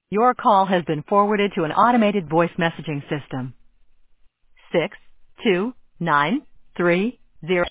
Your call has been forwarded to an automated voice messaging system. 6293